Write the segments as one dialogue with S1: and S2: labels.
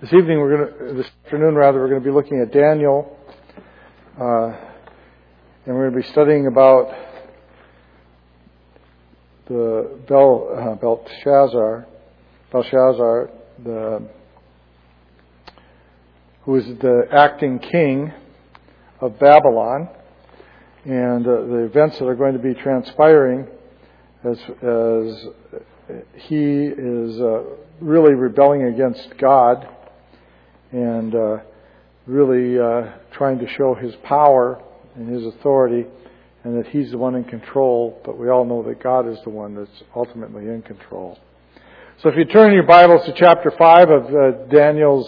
S1: This afternoon, we're going to be looking at Daniel, and we're going to be studying about the Belshazzar, who is the acting king of Babylon, and the events that are going to be transpiring as he is really rebelling against God and really trying to show his power and his authority, and that he's the one in control, but we all know that God is the one that's ultimately in control. So if you turn your Bibles to chapter 5 of Daniel's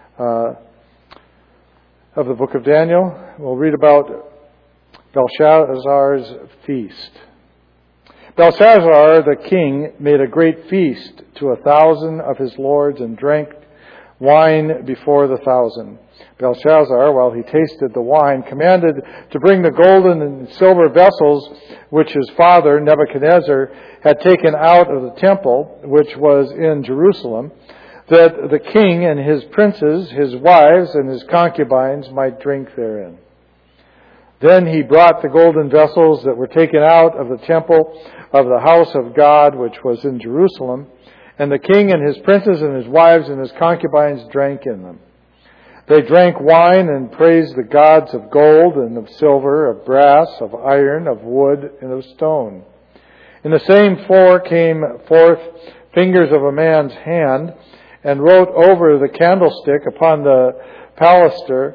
S1: of the book of Daniel, we'll read about Belshazzar's feast. Belshazzar the king made a great feast to 1,000 of his lords and drank wine before the 1,000. Belshazzar, while he tasted the wine, commanded to bring the golden and silver vessels which his father Nebuchadnezzar had taken out of the temple, which was in Jerusalem, that the king and his princes, his wives, and his concubines might drink therein. Then he brought the golden vessels that were taken out of the temple of the house of God, which was in Jerusalem, and the king and his princes and his wives and his concubines drank in them. They drank wine and praised the gods of gold and of silver, of brass, of iron, of wood, and of stone. In the same floor came forth fingers of a man's hand, and wrote over the candlestick upon the plaster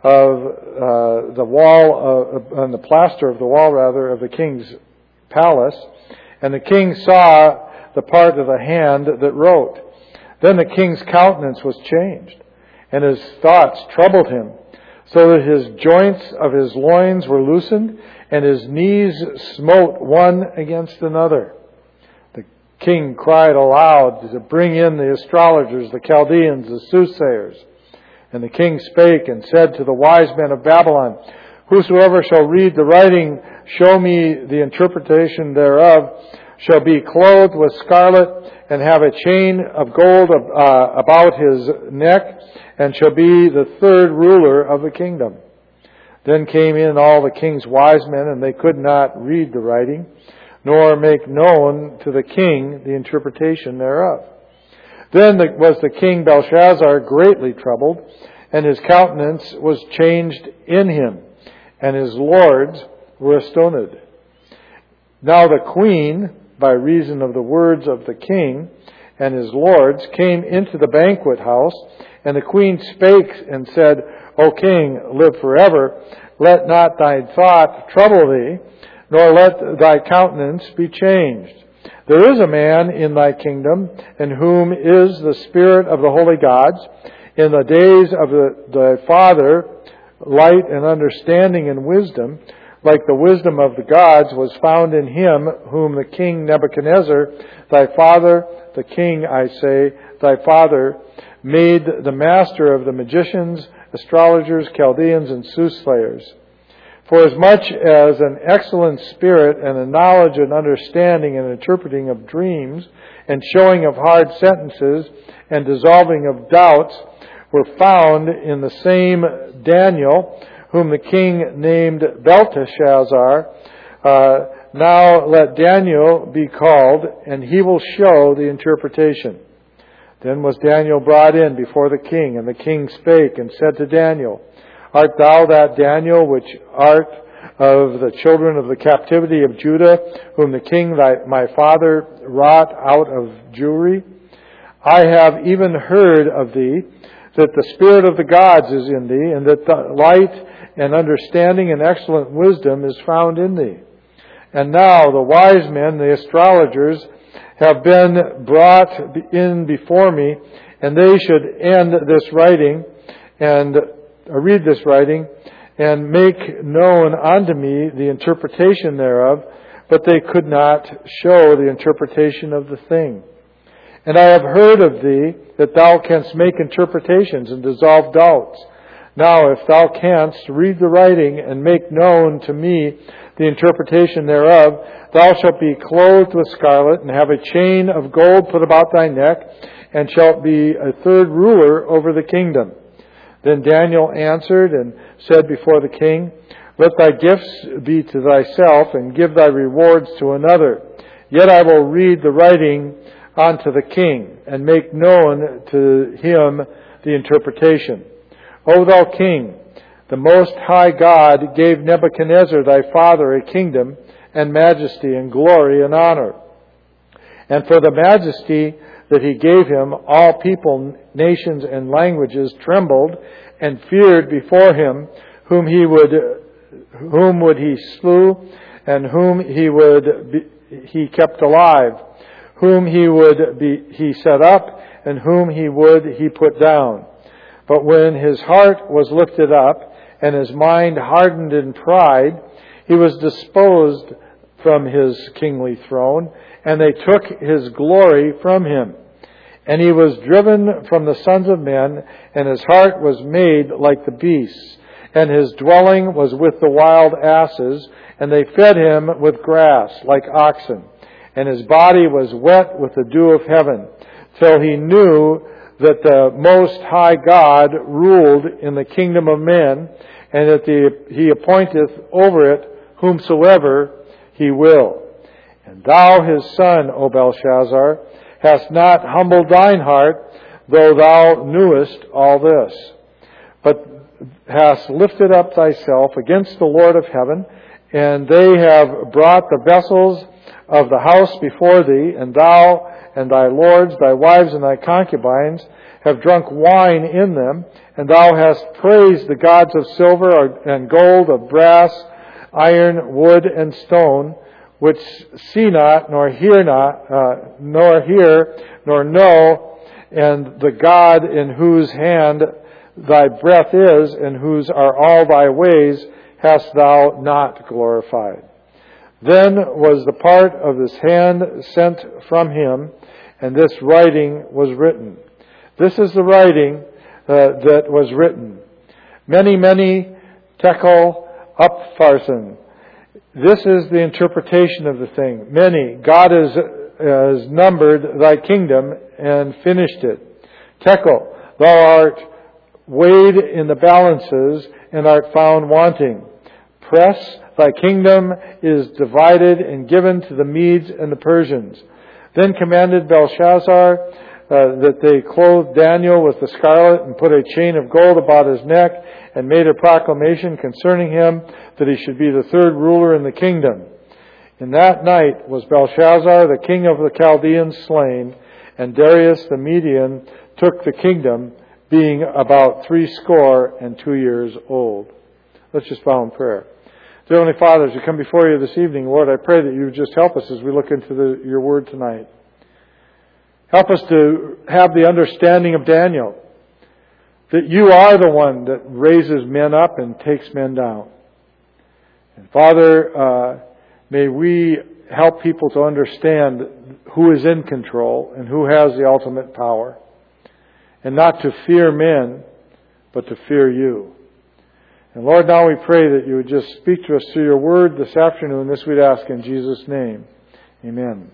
S1: of the wall, on the plaster of the wall, rather, of the king's palace. And the king saw the part of the hand that wrote. Then the king's countenance was changed, and his thoughts troubled him, so that his joints of his loins were loosened, and his knees smote one against another. The king cried aloud to bring in the astrologers, the Chaldeans, the soothsayers. And the king spake and said to the wise men of Babylon, Whosoever shall read the writing, show me the interpretation thereof, shall be clothed with scarlet, and have a chain of gold about his neck, and shall be the third ruler of the kingdom. Then came in all the king's wise men, and they could not read the writing, nor make known to the king the interpretation thereof. Then was the king Belshazzar greatly troubled, and his countenance was changed in him, and his lords were astonished. Now the queen, by reason of the words of the king and his lords, came into the banquet house, and the queen spake and said, O king, live forever. Let not thy thought trouble thee, nor let thy countenance be changed. There is a man in thy kingdom, in whom is the spirit of the holy gods. In the days of thy father, light and understanding and wisdom, like the wisdom of the gods, was found in him, whom the king Nebuchadnezzar, thy father, the king, I say, thy father, made the master of the magicians, astrologers, Chaldeans, and soothsayers. For as much as an excellent spirit and a knowledge and understanding and interpreting of dreams and showing of hard sentences and dissolving of doubts were found in the same Daniel, whom the king named Belteshazzar, now let Daniel be called, and he will show the interpretation. Then was Daniel brought in before the king, and the king spake and said to Daniel, Art thou that Daniel which art of the children of the captivity of Judah, whom the king my father wrought out of Jewry? I have even heard of thee, that the spirit of the gods is in thee, and that the light and understanding and excellent wisdom is found in thee. And now the wise men, the astrologers, have been brought in before me, and they should end this writing and read this writing, and make known unto me the interpretation thereof, but they could not show the interpretation of the thing. And I have heard of thee, that thou canst make interpretations and dissolve doubts. Now if thou canst read the writing, and make known to me the interpretation thereof. Thou shalt be clothed with scarlet, and have a chain of gold put about thy neck, and shalt be a third ruler over the kingdom. Then Daniel answered and said before the king, Let thy gifts be to thyself, and give thy rewards to another. Yet I will read the writing unto the king, and make known to him the interpretation. O thou king, the Most High God gave Nebuchadnezzar thy father a kingdom, and majesty, and glory, and honor. And for the majesty that he gave him, all people, nations, and languages trembled and feared before him, whom would he slew, and whom he kept alive, whom he set up, and whom he put down. But when his heart was lifted up, and his mind hardened in pride, he was disposed from his kingly throne, and they took his glory from him. And he was driven from the sons of men, and his heart was made like the beasts, and his dwelling was with the wild asses, and they fed him with grass like oxen. And his body was wet with the dew of heaven, till he knew that the Most High God ruled in the kingdom of men, and that he appointeth over it whomsoever he will. And thou, his son, O Belshazzar, hast not humbled thine heart, though thou knewest all this, but hast lifted up thyself against the Lord of heaven, and they have brought the vessels of the house before thee, and thou and thy lords, thy wives, and thy concubines have drunk wine in them, and thou hast praised the gods of silver and gold, of brass, iron, wood, and stone, which see not, nor hear, nor know, and the God in whose hand thy breath is, and whose are all thy ways, hast thou not glorified. Then was the part of this hand sent from him, and this writing was written. This is the writing that was written. Many tekel upharsin. This is the interpretation of the thing. Many. God has numbered thy kingdom and finished it. Tekel. Thou art weighed in the balances and art found wanting. Press. Thy kingdom is divided and given to the Medes and the Persians. Then commanded Belshazzar that they clothed Daniel with the scarlet and put a chain of gold about his neck, and made a proclamation concerning him that he should be the third ruler in the kingdom. In that night was Belshazzar, the king of the Chaldeans, slain, and Darius the Median took the kingdom, being about 62 years old. Let's just bow in prayer. Dear Heavenly Father, as we come before you this evening, Lord, I pray that you would just help us as we look into your word tonight. Help us to have the understanding of Daniel, that you are the one that raises men up and takes men down. And Father, may we help people to understand who is in control and who has the ultimate power. And not to fear men, but to fear you. And Lord, now we pray that you would just speak to us through your word this afternoon. This we'd ask in Jesus' name. Amen.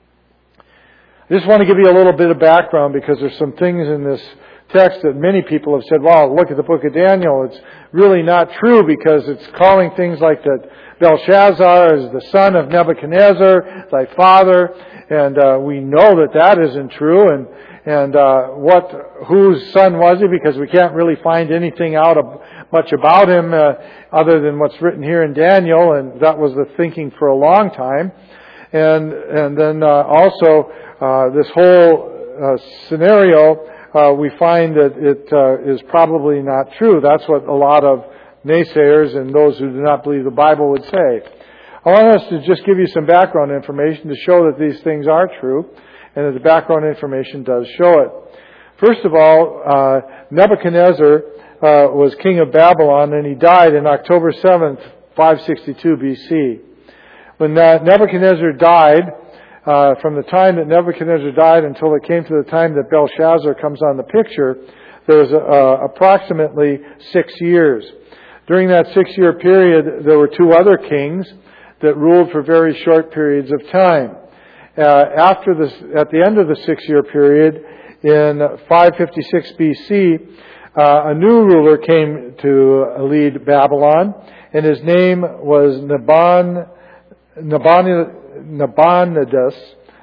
S1: I just want to give you a little bit of background, because there's some things in this text that many people have said, wow, look at the book of Daniel. It's really not true, because it's calling things like that Belshazzar is the son of Nebuchadnezzar, thy father, and we know that isn't true. And whose son was he? Because we can't really find anything out much about him other than what's written here in Daniel, and that was the thinking for a long time. And then also this whole scenario, we find that it is probably not true. That's what a lot of naysayers and those who do not believe the Bible would say. I want us to just give you some background information to show that these things are true, and that the background information does show it. First of all, Nebuchadnezzar was king of Babylon, and he died on October 7th, 562 BC. When Nebuchadnezzar died, from the time that Nebuchadnezzar died until it came to the time that Belshazzar comes on the picture, there's approximately 6 years. During that 6-year period, there were two other kings. that ruled for very short periods of time. At the end of the 6-year period, in 556 BC, a new ruler came to lead Babylon, and his name was Nabonidus.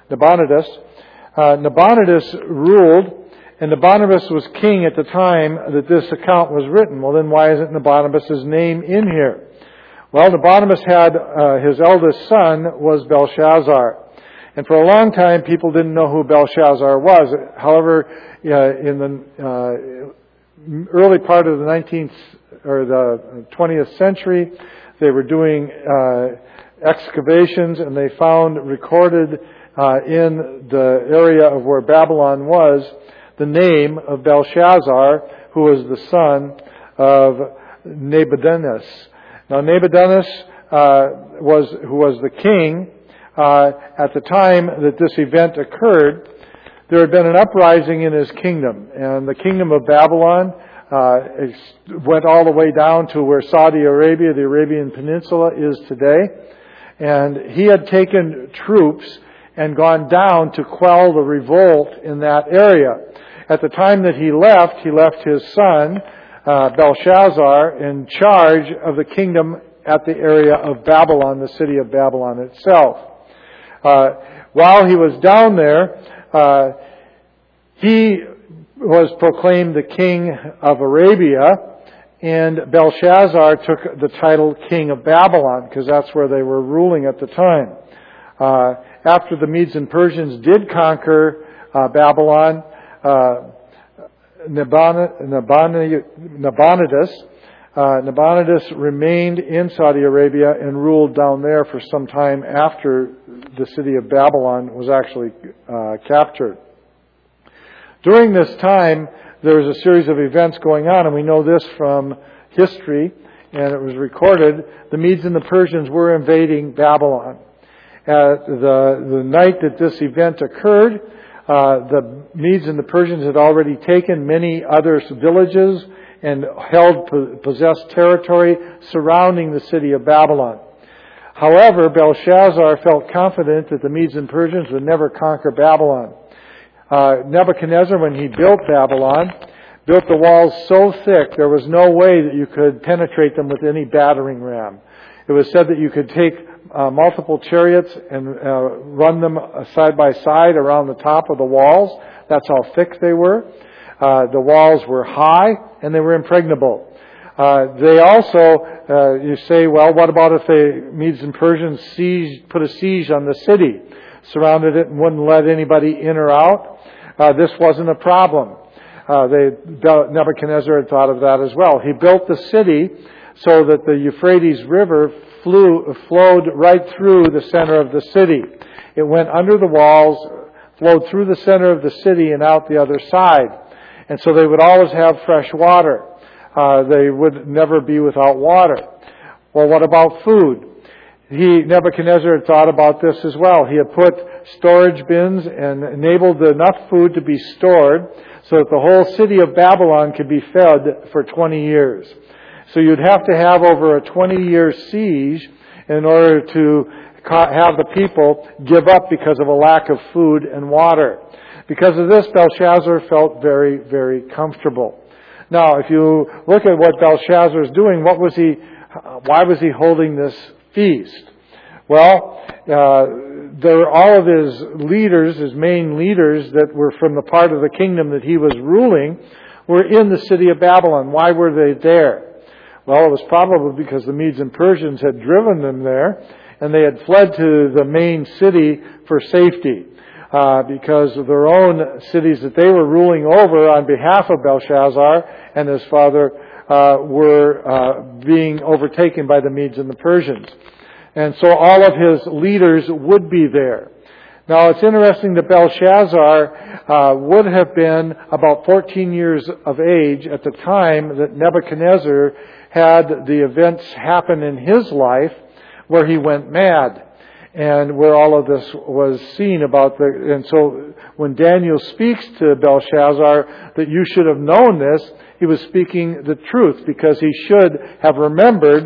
S1: Nabonidus ruled, and Nabonidus was king at the time that this account was written. Well, then why isn't Nabonidus' name in here? Well, Nabonidus had his eldest son was Belshazzar. And for a long time, people didn't know who Belshazzar was. However, in the early part of the 19th or the 20th century, they were doing excavations, and they found recorded in the area of where Babylon was the name of Belshazzar, who was the son of Nabonidus. Now, Nabonidus who was the king at the time that this event occurred. There had been an uprising in his kingdom, and the kingdom of Babylon went all the way down to where Saudi Arabia, the Arabian Peninsula, is today. And he had taken troops and gone down to quell the revolt in that area. At the time that he left his son, Belshazzar, in charge of the kingdom at the area of Babylon, the city of Babylon itself. While he was down there, he was proclaimed the king of Arabia, and Belshazzar took the title king of Babylon, because that's where they were ruling at the time. After the Medes and Persians did conquer Babylon, Nabonidus remained in Saudi Arabia and ruled down there for some time after the city of Babylon was actually captured. During this time, there was a series of events going on, and we know this from history, and it was recorded. The Medes and the Persians were invading Babylon. At the night that this event occurred, the Medes and the Persians had already taken many other villages and possessed territory surrounding the city of Babylon. However, Belshazzar felt confident that the Medes and Persians would never conquer Babylon. Nebuchadnezzar, when he built Babylon, built the walls so thick there was no way that you could penetrate them with any battering ram. It was said that you could take multiple chariots and run them side by side around the top of the walls. That's how thick they were. The walls were high and they were impregnable. They also, you say, well, what about if the Medes and Persians put a siege on the city, surrounded it and wouldn't let anybody in or out? This wasn't a problem. Nebuchadnezzar had thought of that as well. He built the city so that the Euphrates River flowed right through the center of the city. It went under the walls, flowed through the center of the city and out the other side. And so they would always have fresh water. They would never be without water. Well, what about food? Nebuchadnezzar had thought about this as well. He had put storage bins and enabled enough food to be stored so that the whole city of Babylon could be fed for 20 years. So you'd have to have over a 20-year siege in order to have the people give up because of a lack of food and water. Because of this, Belshazzar felt very, very comfortable. Now, if you look at what Belshazzar is doing, why was he holding this feast? Well, all of his leaders, his main leaders that were from the part of the kingdom that he was ruling, were in the city of Babylon. Why were they there? Well, it was probably because the Medes and Persians had driven them there, and they had fled to the main city for safety. Because of their own cities that they were ruling over on behalf of Belshazzar and his father were being overtaken by the Medes and the Persians. And so all of his leaders would be there. Now, it's interesting that Belshazzar would have been about 14 years of age at the time that Nebuchadnezzar had the events happen in his life where he went mad. And where all of this was seen and so when Daniel speaks to Belshazzar that you should have known this, he was speaking the truth because he should have remembered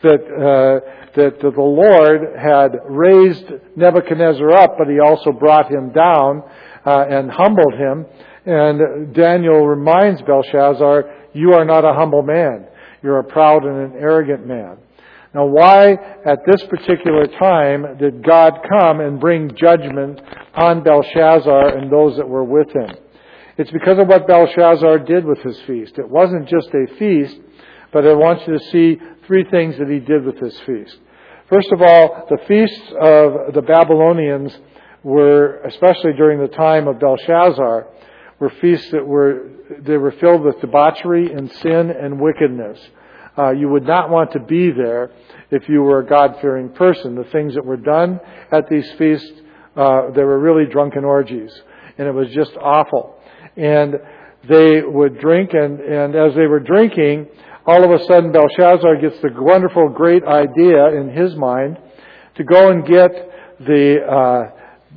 S1: that the Lord had raised Nebuchadnezzar up, but he also brought him down and humbled him. And Daniel reminds Belshazzar, you are not a humble man. You're a proud and an arrogant man. Now, why at this particular time did God come and bring judgment on Belshazzar and those that were with him? It's because of what Belshazzar did with his feast. It wasn't just a feast, but I want you to see three things that he did with his feast. First of all, the feasts of the Babylonians were, especially during the time of Belshazzar, were feasts that were filled with debauchery and sin and wickedness. You would not want to be there if you were a God-fearing person. The things that were done at these feasts, they were really drunken orgies. And it was just awful. And they would drink, and as they were drinking, all of a sudden Belshazzar gets the wonderful, great idea in his mind to go and get the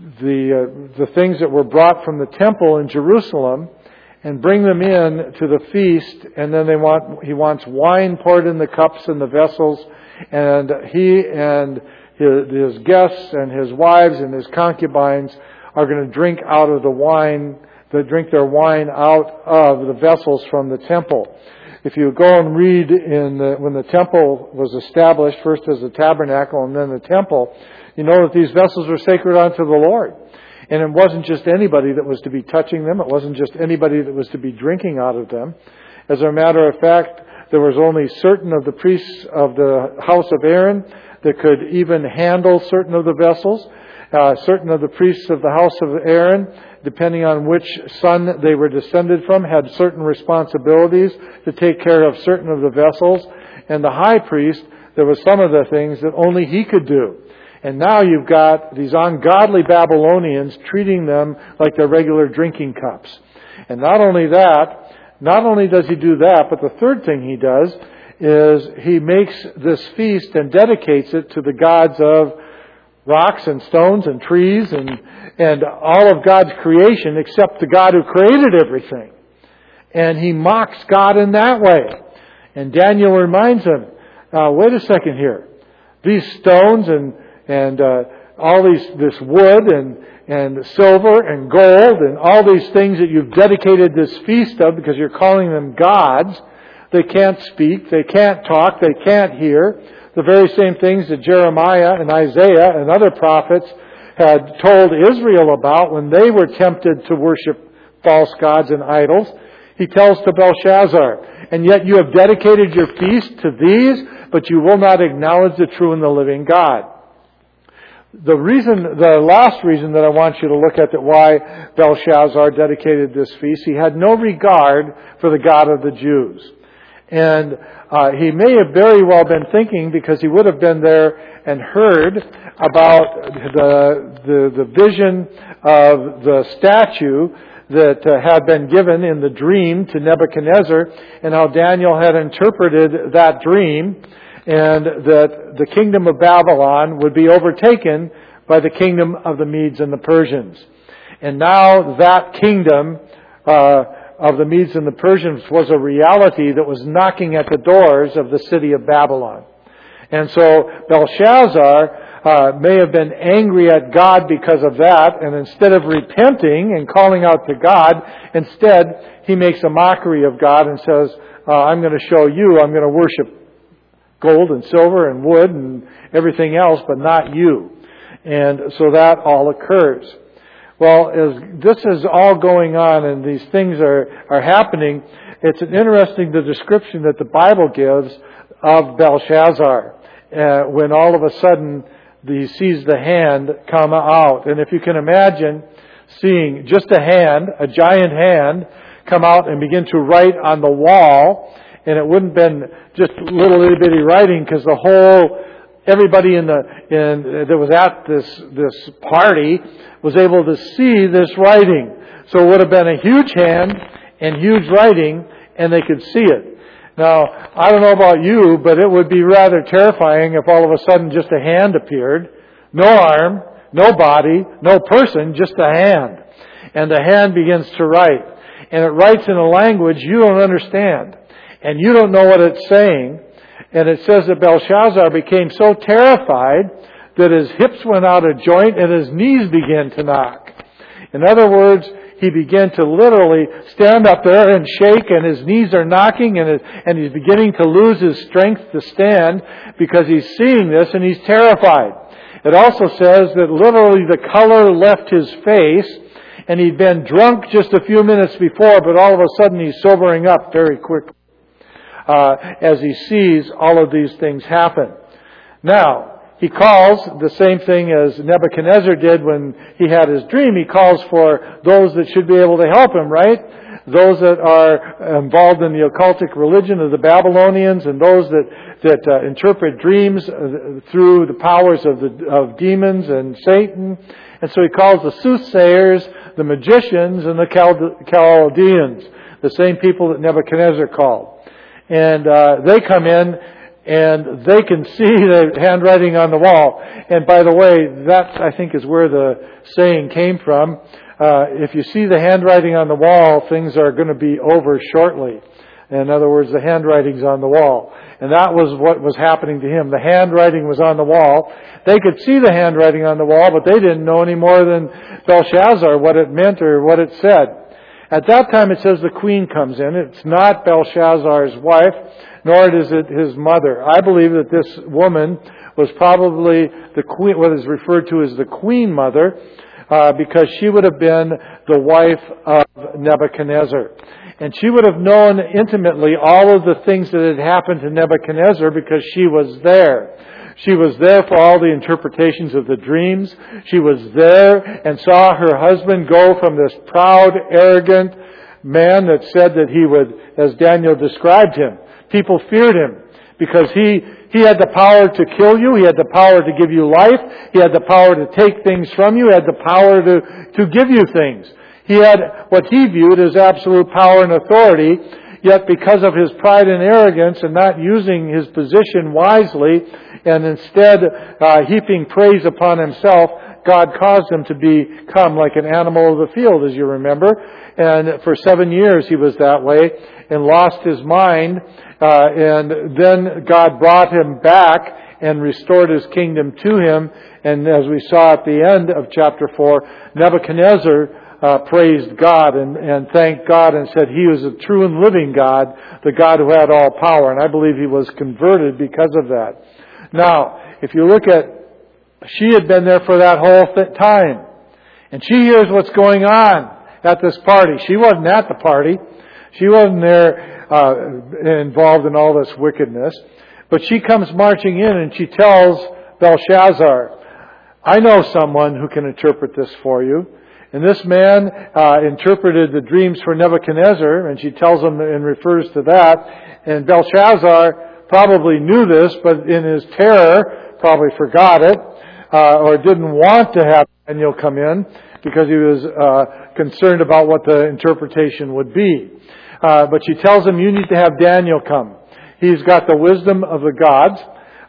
S1: things that were brought from the temple in Jerusalem and bring them in to the feast, and then he wants wine poured in the cups and the vessels, and he and his guests and his wives and his concubines are going to drink out of the wine, drink their wine out of the vessels from the temple. If you go and read when the temple was established, first as the tabernacle and then the temple, you know that these vessels were sacred unto the Lord. And it wasn't just anybody that was to be touching them. It wasn't just anybody that was to be drinking out of them. As a matter of fact, there was only certain of the priests of the house of Aaron that could even handle certain of the vessels. Certain of the priests of the house of Aaron, depending on which son they were descended from, had certain responsibilities to take care of certain of the vessels. And the high priest, there was some of the things that only he could do. And now you've got these ungodly Babylonians treating them like their regular drinking cups. And not only does he do that, but the third thing he does is he makes this feast and dedicates it to the gods of rocks and stones and trees and all of God's creation except the God who created everything. And he mocks God in that way. And Daniel reminds him, wait a second here. These stones and all this wood and silver and gold and all these things that you've dedicated this feast of because you're calling them gods, they can't speak, they can't talk, they can't hear. The very same things that Jeremiah and Isaiah and other prophets had told Israel about when they were tempted to worship false gods and idols. He tells to Belshazzar, and yet you have dedicated your feast to these, but you will not acknowledge the true and the living God. The last reason that I want you to look at that why Belshazzar dedicated this feast, he had no regard for the God of the Jews. And he may have very well been thinking, because he would have been there and heard about the vision of the statue that had been given in the dream to Nebuchadnezzar, and how Daniel had interpreted that dream, and that the kingdom of Babylon would be overtaken by the kingdom of the Medes and the Persians. And now that kingdom of the Medes and the Persians was a reality that was knocking at the doors of the city of Babylon. And so Belshazzar may have been angry at God because of that, and instead of repenting and calling out to God, instead he makes a mockery of God and says, I'm going to show you, I'm going to worship gold and silver and wood and everything else, but not you. And so that all occurs. Well, as this is all going on and these things are happening, it's interesting the description that the Bible gives of Belshazzar when all of a sudden he sees the hand come out. And if you can imagine seeing just a hand, a giant hand, come out and begin to write on the wall, and it wouldn't have been just little itty bitty writing, because everybody that was at this party was able to see this writing. So it would have been a huge hand and huge writing, and they could see it. Now, I don't know about you, but it would be rather terrifying if all of a sudden just a hand appeared. No arm, no body, no person, just a hand. And the hand begins to write. And it writes in a language you don't understand. And you don't know what it's saying. And it says that Belshazzar became so terrified that his hips went out of joint and his knees began to knock. In other words, he began to literally stand up there and shake, and his knees are knocking, and he's beginning to lose his strength to stand because he's seeing this and he's terrified. It also says that literally the color left his face, and he'd been drunk just a few minutes before, but all of a sudden he's sobering up very quickly as he sees all of these things happen. Now, he calls the same thing as Nebuchadnezzar did when he had his dream. He calls for those that should be able to help him, right? Those that are involved in the occultic religion of the Babylonians, and those that interpret dreams through the powers of demons and Satan. And so he calls the soothsayers, the magicians, and the Chaldeans, the same people that Nebuchadnezzar called. And they come in, and they can see the handwriting on the wall. And by the way, that I think is where the saying came from. If you see the handwriting on the wall, things are going to be over shortly. In other words, the handwriting's on the wall. And that was what was happening to him. The handwriting was on the wall. They could see the handwriting on the wall, but they didn't know any more than Belshazzar what it meant or what it said. At that time it says the queen comes in. It's not Belshazzar's wife, nor is it his mother. I believe that this woman was probably the queen, what is referred to as the queen mother, because she would have been the wife of Nebuchadnezzar. And she would have known intimately all of the things that had happened to Nebuchadnezzar because she was there. She was there for all the interpretations of the dreams. She was there and saw her husband go from this proud, arrogant man that said that he would, as Daniel described him, people feared him because he had the power to kill you. He had the power to give you life. He had the power to take things from you. He had the power to give you things. He had what he viewed as absolute power and authority, yet because of his pride and arrogance and not using his position wisely and instead heaping praise upon himself, God caused him to become like an animal of the field, as you remember. And for 7 years he was that way and lost his mind. And then God brought him back and restored his kingdom to him. And as we saw at the end of chapter 4, Nebuchadnezzar praised God and thanked God and said he was a true and living God, the God who had all power. And I believe he was converted because of that. Now, if you look at, she had been there for that whole time. And she hears what's going on at this party. She wasn't at the party. She wasn't there involved in all this wickedness. But she comes marching in and she tells Belshazzar, I know someone who can interpret this for you. And this man interpreted the dreams for Nebuchadnezzar, and she tells him and refers to that. And Belshazzar probably knew this, but in his terror probably forgot it, or didn't want to have Daniel come in because he was concerned about what the interpretation would be. But she tells him, you need to have Daniel come. He's got the wisdom of the gods,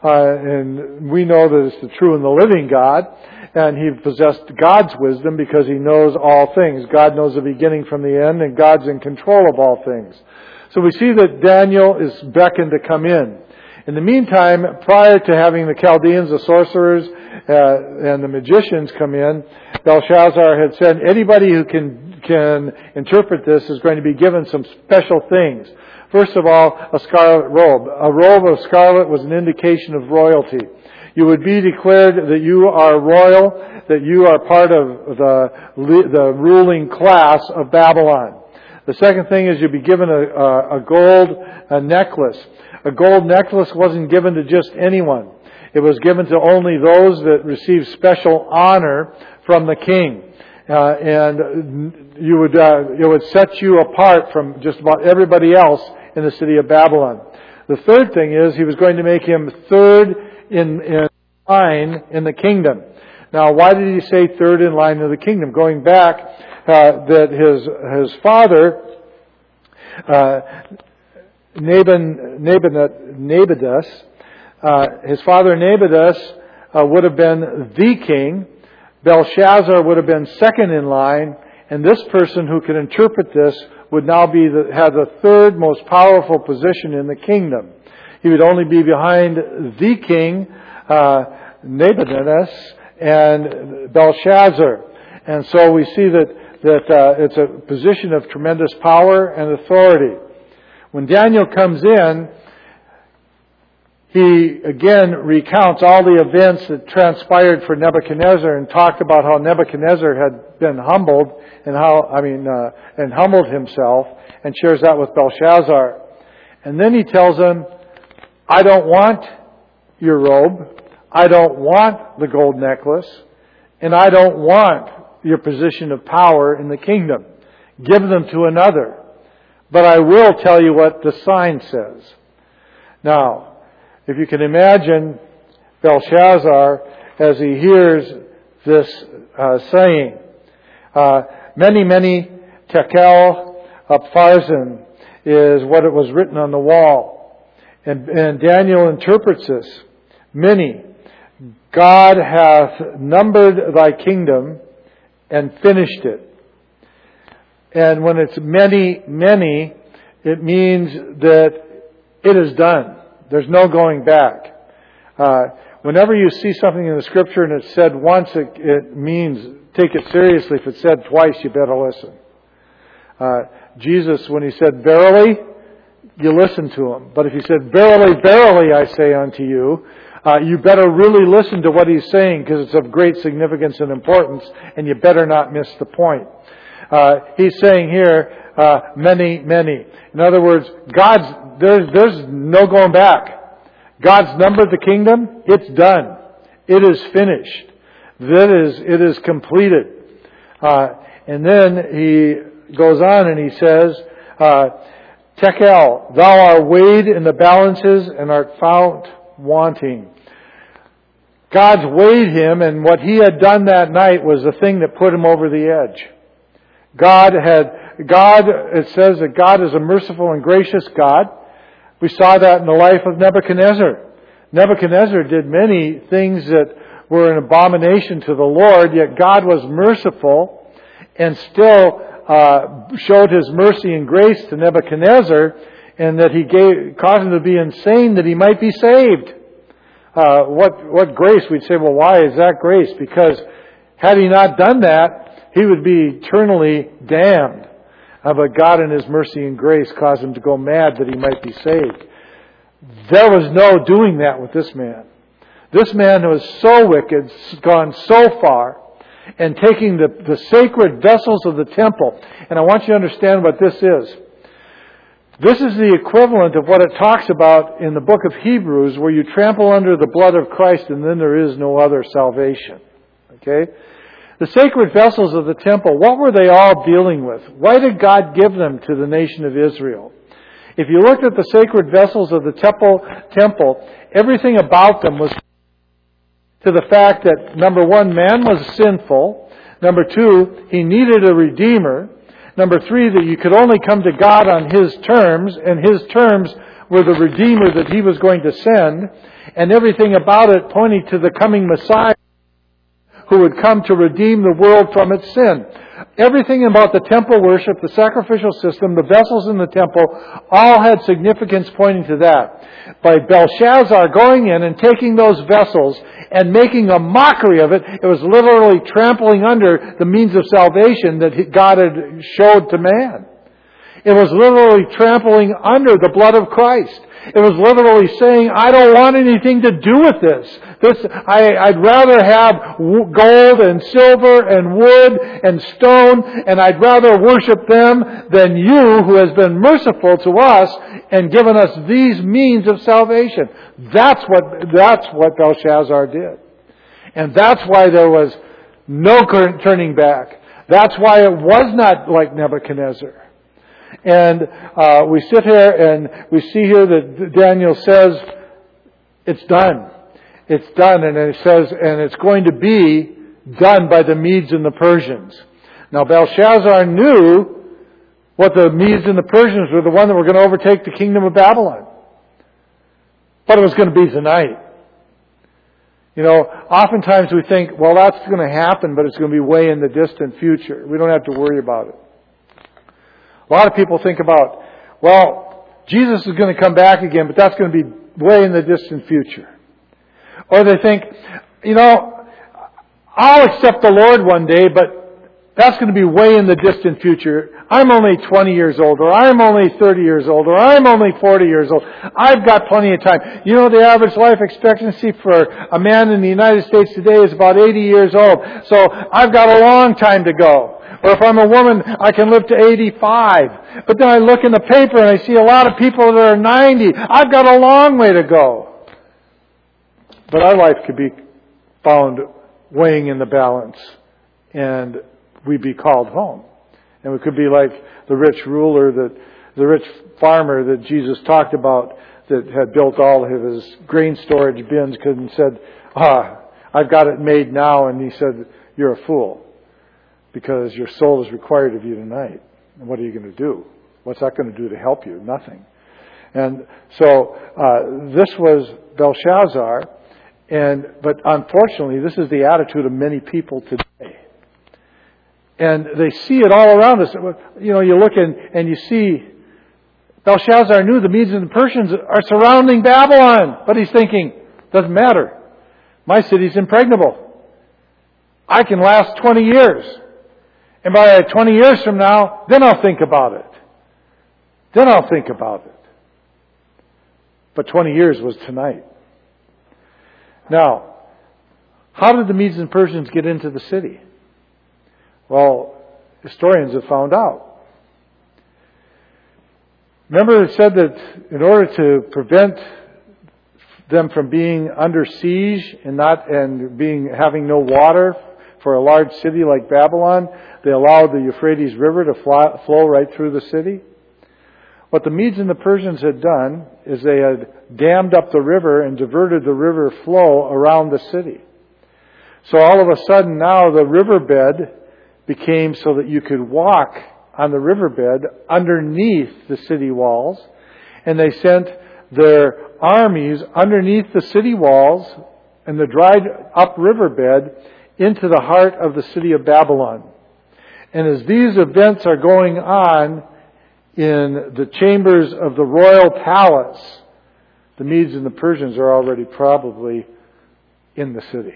S1: and we know that it's the true and the living God. And he possessed God's wisdom because he knows all things. God knows the beginning from the end, and God's in control of all things. So we see that Daniel is beckoned to come in. In the meantime, prior to having the Chaldeans, the sorcerers, and the magicians come in, Belshazzar had said, anybody who can interpret this is going to be given some special things. First of all, a scarlet robe. A robe of scarlet was an indication of royalty. You would be declared that you are royal, that you are part of the ruling class of Babylon. The second thing is you'd be given a gold necklace. A gold necklace wasn't given to just anyone. It was given to only those that received special honor from the king. And it would set you apart from just about everybody else in the city of Babylon. The third thing is he was going to make him third in line in the kingdom. Now, why did he say third in line in the kingdom? Going back, that his father, Nabonidus, his father Nabonidus would have been the king. Belshazzar would have been second in line, and this person who could interpret this would now have the third most powerful position in the kingdom. He would only be behind the king, Nebuchadnezzar, and Belshazzar. And so we see that it's a position of tremendous power and authority. When Daniel comes in, he again recounts all the events that transpired for Nebuchadnezzar and talked about how Nebuchadnezzar had been humbled and and humbled himself, and shares that with Belshazzar. And then he tells him, I don't want your robe, I don't want the gold necklace, and I don't want your position of power in the kingdom. Give them to another. But I will tell you what the sign says. Now, if you can imagine Belshazzar as he hears this saying, many tekel upharsin is what it was written on the wall. And Daniel interprets this. Many. God hath numbered thy kingdom and finished it. And when it's many, it means that it is done. There's no going back. Whenever you see something in the Scripture and it's said once, it means take it seriously. If it's said twice, you better listen. Jesus, when He said verily, you listen to Him. But if He said verily, verily, I say unto you, you better really listen to what He's saying, because it's of great significance and importance, and you better not miss the point. He's saying here, many. In other words, there's no going back. God's numbered the kingdom. It's done. It is finished. It is completed. And then he goes on and he says, Tekel, thou art weighed in the balances and art found wanting. God's weighed him, and what he had done that night was the thing that put him over the edge. It says that God is a merciful and gracious God. We saw that in the life of Nebuchadnezzar. Nebuchadnezzar did many things that were an abomination to the Lord, yet God was merciful and still showed His mercy and grace to Nebuchadnezzar, and that He caused him to be insane that he might be saved. What grace? We'd say, well, why is that grace? Because had he not done that, he would be eternally damned. But God in His mercy and grace caused him to go mad that he might be saved. There was no doing that with this man. This man was so wicked, gone so far, and taking the sacred vessels of the temple. And I want you to understand what this is. This is the equivalent of what it talks about in the book of Hebrews, where you trample under the blood of Christ and then there is no other salvation. Okay? The sacred vessels of the temple, what were they all dealing with? Why did God give them to the nation of Israel? If you looked at the sacred vessels of the temple, everything about them was to the fact that, number one, man was sinful. Number two, he needed a redeemer. Number three, that you could only come to God on His terms, and His terms were the redeemer that He was going to send, and everything about it pointing to the coming Messiah who would come to redeem the world from its sin. Everything about the temple worship, the sacrificial system, the vessels in the temple, all had significance pointing to that. By Belshazzar going in and taking those vessels and making a mockery of it, it was literally trampling under the means of salvation that God had showed to man. It was literally trampling under the blood of Christ. It was literally saying, I don't want anything to do with this. I'd rather have gold and silver and wood and stone, and I'd rather worship them than you, who has been merciful to us and given us these means of salvation. That's what Belshazzar did. And that's why there was no turning back. That's why it was not like Nebuchadnezzar. And we sit here and we see here that Daniel says, it's done. It's done. And it says, and it's going to be done by the Medes and the Persians. Now Belshazzar knew what the Medes and the Persians were, the one that were going to overtake the kingdom of Babylon. But it was going to be tonight. You know, oftentimes we think, well, that's going to happen, but it's going to be way in the distant future. We don't have to worry about it. A lot of people think about, well, Jesus is going to come back again, but that's going to be way in the distant future. Or they think, I'll accept the Lord one day, but that's going to be way in the distant future. I'm only 20 years old, or I'm only 30 years old, or I'm only 40 years old. I've got plenty of time. The average life expectancy for a man in the United States today is about 80 years old. So I've got a long time to go. Or if I'm a woman, I can live to 85. But then I look in the paper and I see a lot of people that are 90. I've got a long way to go. But our life could be found weighing in the balance, and we'd be called home. And we could be like the rich farmer that Jesus talked about, that had built all of his grain storage bins and said, I've got it made now. And he said, you're a fool, because your soul is required of you tonight. And what are you going to do? What's that going to do to help you? Nothing. And so this was Belshazzar. But unfortunately, this is the attitude of many people today. And they see it all around us. You look and you see Belshazzar knew the Medes and the Persians are surrounding Babylon. But he's thinking, doesn't matter. My city's impregnable. I can last 20 years. And by 20 years from now, then I'll think about it. But 20 years was tonight. Now, how did the Medes and Persians get into the city? Well, historians have found out. Remember it said that in order to prevent them from being under siege and having no water for a large city like Babylon, they allowed the Euphrates River to flow right through the city. What the Medes and the Persians had done is they had dammed up the river and diverted the river flow around the city. So all of a sudden now the riverbed became so that you could walk on the riverbed underneath the city walls. And they sent their armies underneath the city walls and the dried up riverbed into the heart of the city of Babylon. And as these events are going on in the chambers of the royal palace, the Medes and the Persians are already probably in the city.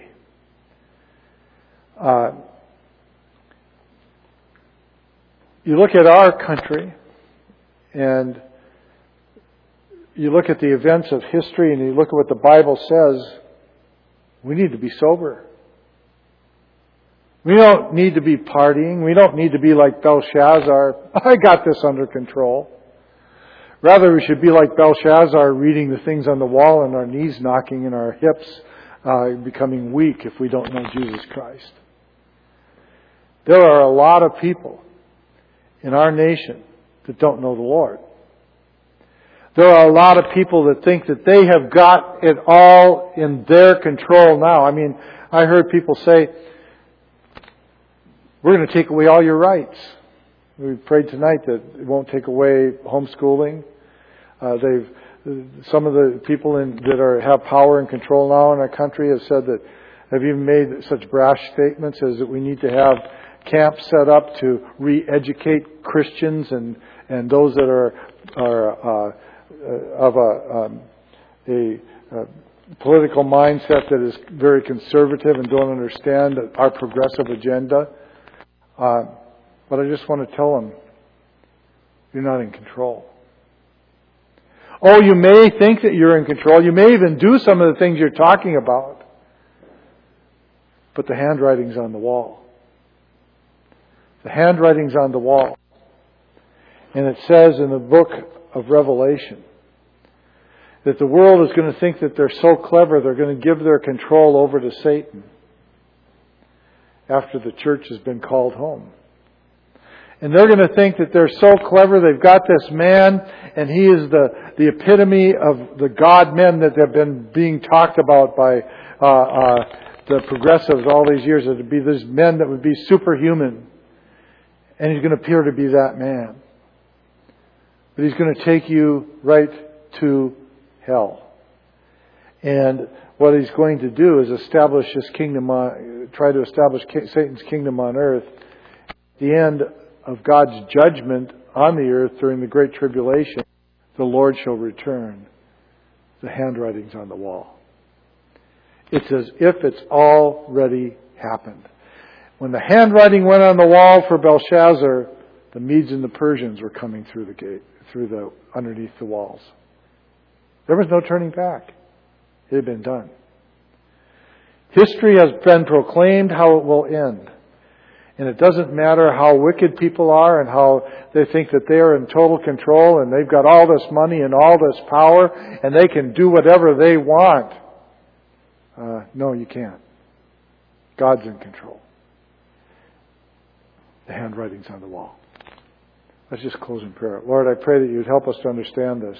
S1: You look at our country and you look at the events of history and you look at what the Bible says, we need to be sober. We don't need to be partying. We don't need to be like Belshazzar. I got this under control. Rather, we should be like Belshazzar, reading the things on the wall and our knees knocking and our hips becoming weak if we don't know Jesus Christ. There are a lot of people in our nation that don't know the Lord. There are a lot of people that think that they have got it all in their control now. I mean, I heard people say, we're going to take away all your rights. We prayed tonight that it won't take away homeschooling. Some of the people that have power and control now in our country have said that, have even made such brash statements as that we need to have camps set up to re-educate Christians and those that are of a political mindset that is very conservative and don't understand our progressive agenda. But I just want to tell them, you're not in control. Oh, you may think that you're in control. You may even do some of the things you're talking about. But the handwriting's on the wall. The handwriting's on the wall. And it says in the book of Revelation that the world is going to think that they're so clever they're going to give their control over to Satan after the church has been called home. And they're going to think that they're so clever, they've got this man, and he is the epitome of the God-men that have been being talked about by the progressives all these years. It would be these men that would be superhuman. And he's going to appear to be that man. But he's going to take you right to hell. And what he's going to do is establish his kingdom try to establish Satan's kingdom on earth. At the end of God's judgment on the earth during the Great Tribulation, the Lord shall return. the handwriting's on the wall. It's as if it's already happened. When the handwriting went on the wall for Belshazzar, the Medes and the Persians were coming through the gate, underneath the walls. There was no turning back. It had been done. History has been proclaimed how it will end. And it doesn't matter how wicked people are and how they think that they are in total control and they've got all this money and all this power and they can do whatever they want. No, you can't. God's in control. The handwriting's on the wall. Let's just close in prayer. Lord, I pray that you would help us to understand this.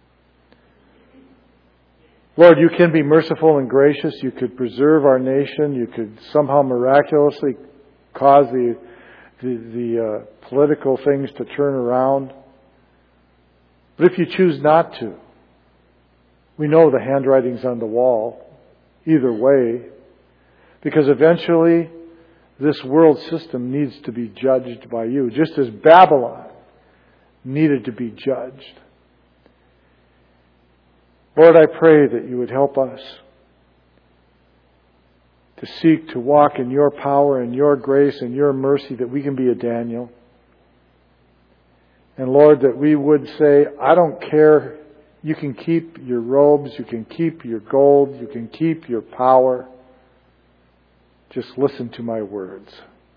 S1: Lord, you can be merciful and gracious. You could preserve our nation. You could somehow miraculously cause the political things to turn around. But if you choose not to, we know the handwriting's on the wall either way, because eventually this world system needs to be judged by you, just as Babylon needed to be judged. Lord, I pray that you would help us to seek to walk in your power and your grace and your mercy, that we can be a Daniel. And Lord, that we would say, I don't care. You can keep your robes. You can keep your gold. You can keep your power. Just listen to my words.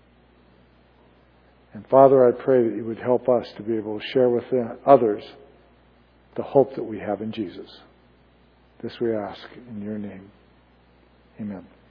S1: And Father, I pray that you would help us to be able to share with others the hope that we have in Jesus. This we ask in your name. Amen.